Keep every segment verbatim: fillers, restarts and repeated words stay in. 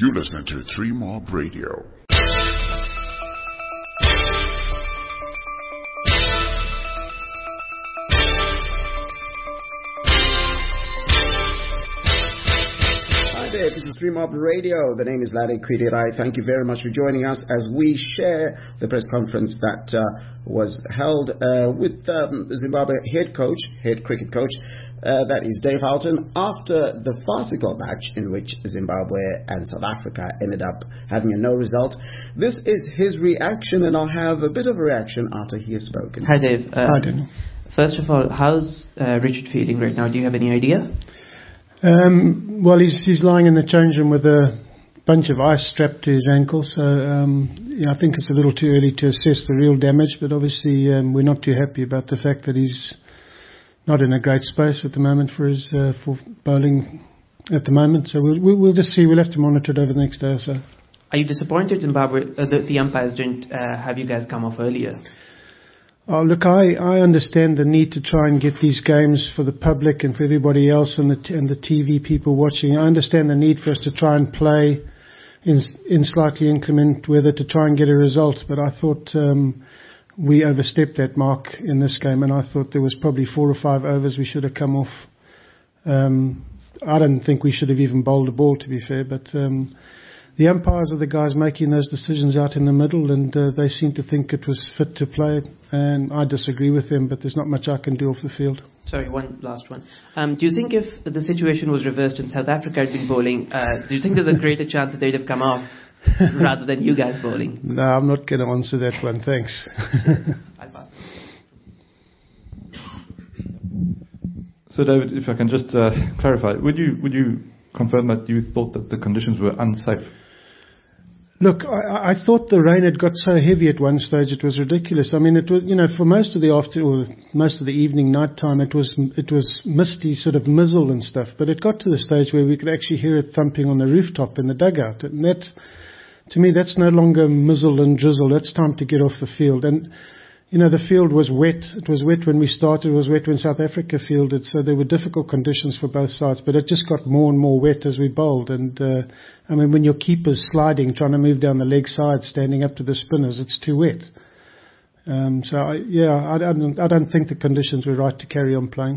You listen to Three Mob Radio. This is Three Mob Radio. The name is Lade Kwidirai. Thank you very much for joining us as we share the press conference that uh, was held uh, with um, the Zimbabwe head coach, head cricket coach, uh, that is Dave Houghton, after the farcical match in which Zimbabwe and South Africa ended up having a no result. This is his reaction, and I'll have a bit of a reaction after he has spoken. Hi, Dave. Uh, Hi, Daniel. First of all, how's uh, Richard feeling right now? Do you have any idea? Um, well, he's he's lying in the change room with a bunch of ice strapped to his ankle, so um, yeah, I think it's a little too early to assess the real damage, but obviously um, we're not too happy about the fact that he's not in a great space at the moment for his uh, for bowling at the moment, so we'll, we'll we'll just see. We'll have to monitor it over the next day or so. Are you disappointed Zimbabwe, uh, the, the umpires didn't uh, have you guys come off earlier? Oh, look, I, I understand the need to try and get these games for the public and for everybody else and the, t- and the T V people watching. I understand the need for us to try and play in, in slightly increment weather to try and get a result. But I thought um, we overstepped that mark in this game, and I thought there was probably four or five overs we should have come off. Um, I don't think we should have even bowled a ball, to be fair, but um, the umpires are the guys making those decisions out in the middle, and uh, they seem to think it was fit to play, and I disagree with them, but there's not much I can do off the field. Sorry, one last one. Um, do you think if the situation was reversed and South Africa had been bowling, uh, do you think there's a greater chance that they'd have come off rather than you guys bowling? No, I'm not going to answer that one, thanks. I'll pass it. So, David, if I can just uh, clarify, would you would you confirm that you thought that the conditions were unsafe? Look, I, I thought the rain had got so heavy at one stage it was ridiculous. I mean, it was, you know, for most of the after or most of the evening, night time, it was it was misty, sort of mizzle and stuff. But it got to the stage where we could actually hear it thumping on the rooftop in the dugout, and that, to me, that's no longer mizzle and drizzle. That's time to get off the field. And you know, the field was wet. It was wet when we started. It was wet when South Africa fielded. So there were difficult conditions for both sides. But it just got more and more wet as we bowled. And, uh, I mean, when your keeper's sliding, trying to move down the leg side, standing up to the spinners, it's too wet. Um, so, I, yeah, I, I, don't, I don't think the conditions were right to carry on playing.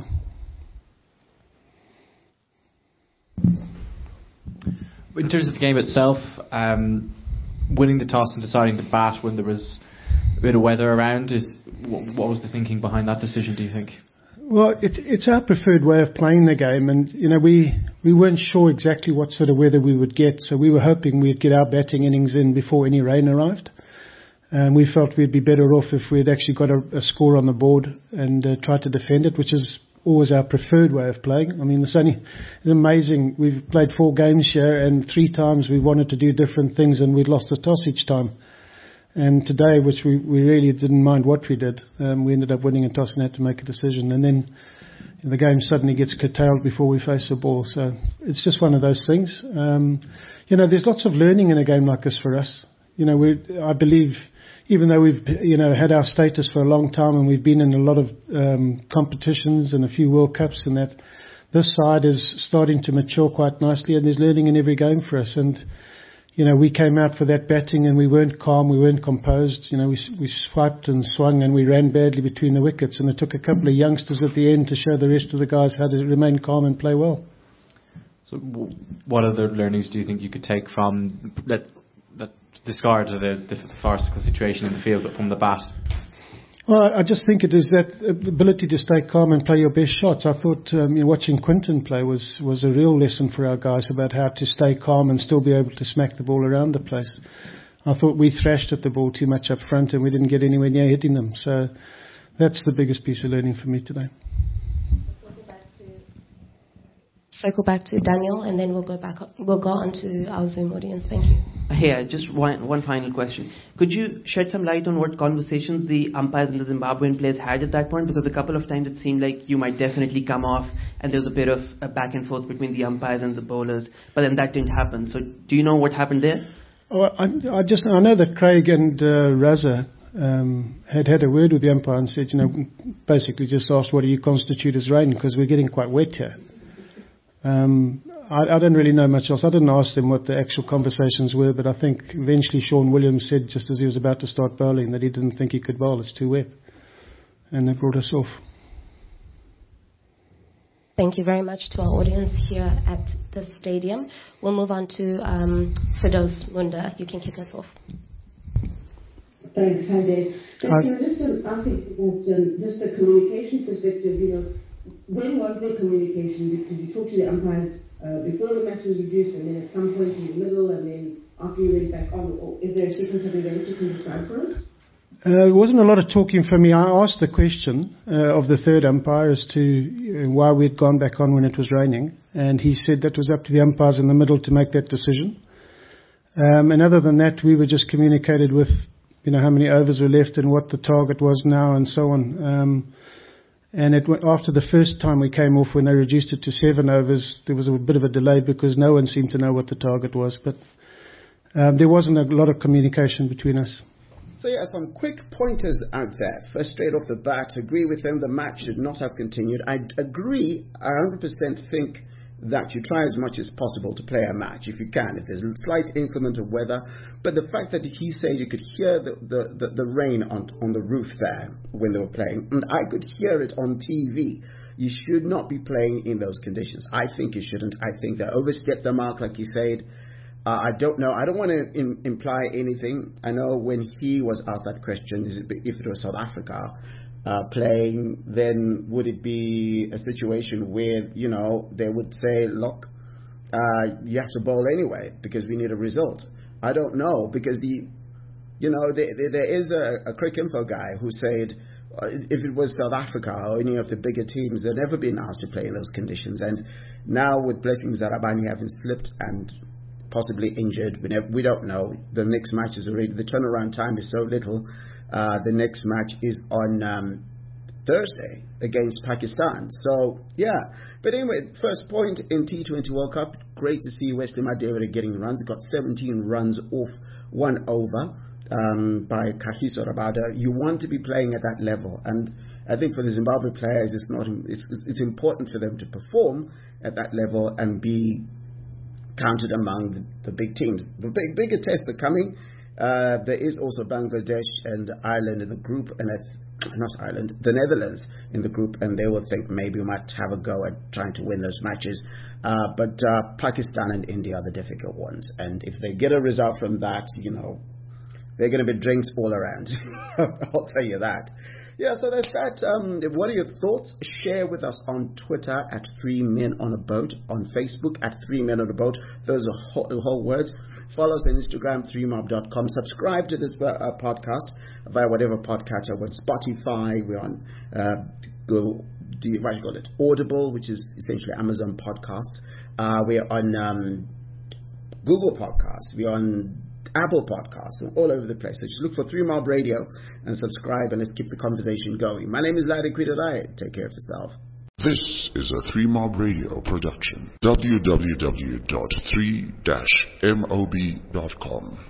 In terms of the game itself, um, winning the toss and deciding to bat when there was a bit of weather around, is what was the thinking behind that decision, do you think? Well, it, it's our preferred way of playing the game, and you know we we weren't sure exactly what sort of weather we would get, so we were hoping we'd get our batting innings in before any rain arrived. And we felt we'd be better off if we had actually got a, a score on the board and uh, tried to defend it, which is always our preferred way of playing. I mean, it's only it's amazing. We've played four games here, and three times we wanted to do different things, and we'd lost the toss each time. And today, which we, we really didn't mind what we did, um, we ended up winning a toss and had to make a decision. And then the game suddenly gets curtailed before we face the ball. So it's just one of those things. Um, you know, there's lots of learning in a game like this for us. You know, we I believe, even though we've you know had our status for a long time and we've been in a lot of um, competitions and a few World Cups and that, this side is starting to mature quite nicely, and there's learning in every game for us. And you know, we came out for that batting and we weren't calm, we weren't composed. You know, we we swiped and swung and we ran badly between the wickets, and it took a couple of youngsters at the end to show the rest of the guys how to remain calm and play well. So, what other learnings do you think you could take from that? That discard of the, the farcical situation in the field, but from the bat? Well, I just think it is that ability to stay calm and play your best shots. I thought um, you know, watching Quinton play was, was a real lesson for our guys about how to stay calm and still be able to smack the ball around the place. I thought we thrashed at the ball too much up front and we didn't get anywhere near hitting them. So that's the biggest piece of learning for me today. Circle back to Daniel, and then we'll go back. We'll go on to our Zoom audience. Thank you. Here, just one, one final question. Could you shed some light on what conversations the umpires and the Zimbabwean players had at that point? Because a couple of times it seemed like you might definitely come off, and there was a bit of a back and forth between the umpires and the bowlers, but then that didn't happen. So do you know what happened there? Oh, I, I just I know that Craig and uh, Raza um, had had a word with the umpire and said, you know, basically just asked, what do you constitute as rain? Because we're getting quite wet here. Um, I, I don't really know much else. I didn't ask them what the actual conversations were, but I think eventually Sean Williams said just as he was about to start bowling that he didn't think he could bowl. It's too wet. And they brought us off. Thank you very much to our audience here at the stadium. We'll move on to um, Firdaus Munda. You can kick us off. Thanks. Hi, Dave. Hi. You know, just um, asking about um, just the communication perspective, you know, when was there communication? Did you talk to the umpires uh, before the match was reduced and then at some point in the middle and then after you went back on? Or is there a sequence of events you can describe for us? Uh, there wasn't a lot of talking from me. I asked the question uh, of the third umpire as to uh, why we'd gone back on when it was raining, and he said that was up to the umpires in the middle to make that decision. Um, and other than that, we were just communicated with, you know, how many overs were left and what the target was now and so on. Um, and it went, after the first time we came off, when they reduced it to seven overs, there was a bit of a delay because no one seemed to know what the target was. But um, there wasn't a lot of communication between us. So yeah, some quick pointers out there. First, straight off the bat, agree with them. The match should not have continued. I agree. I one hundred percent think that you try as much as possible to play a match if you can, if there's a slight increment of weather. But the fact that he said you could hear the, the, the, the rain on, on the roof there when they were playing, and I could hear it on T V. You should not be playing in those conditions. I think you shouldn't. I think they overstepped the mark, like you said. Uh, I don't know. I don't want to im- imply anything. I know when he was asked that question, is it, if it was South Africa uh, playing, then would it be a situation where, you know, they would say, look, uh, you have to bowl anyway because we need a result. I don't know, because the, you know, the, the, there is a, a Cricinfo guy who said uh, if it was South Africa or any of the bigger teams, they've never been asked to play in those conditions. And now with Blessing Zarabani having slipped and possibly injured, we, never, we don't know. The next match is already, the turnaround time is so little. Uh, the next match is on um, Thursday against Pakistan. So, yeah. But anyway, first point in T twenty World Cup, great to see Wesley Madewere getting runs. He got seventeen runs off one over um, by Kagiso Rabada. You want to be playing at that level. And I think for the Zimbabwe players, it's, not, it's, it's important for them to perform at that level and be counted among the, the big teams. The big, bigger tests are coming. Uh, there is also Bangladesh and Ireland in the group, and th- not Ireland, the Netherlands in the group, and they will think maybe we might have a go at trying to win those matches. Uh, but uh, Pakistan and India are the difficult ones, and if they get a result from that, you know, they're going to be drinks all around. I'll tell you that. Yeah, so that's that. Um, what are your thoughts? Share with us on Twitter at Three Men on a Boat, on Facebook at Three Men on a Boat. Those are whole, whole words. Follow us on Instagram, three mob dot com. Subscribe to this uh, podcast via whatever podcatcher. We're on Spotify. We're on uh, go, do you, what do you call it? Audible, which is essentially Amazon Podcasts. Uh, we're on um, Google Podcasts. We're on Apple Podcasts, all over the place. So just look for Three Mob Radio and subscribe, and let's keep the conversation going. My name is Larry Quiderai. Take care of yourself. This is a Three Mob Radio production. w w w dot three mob dot com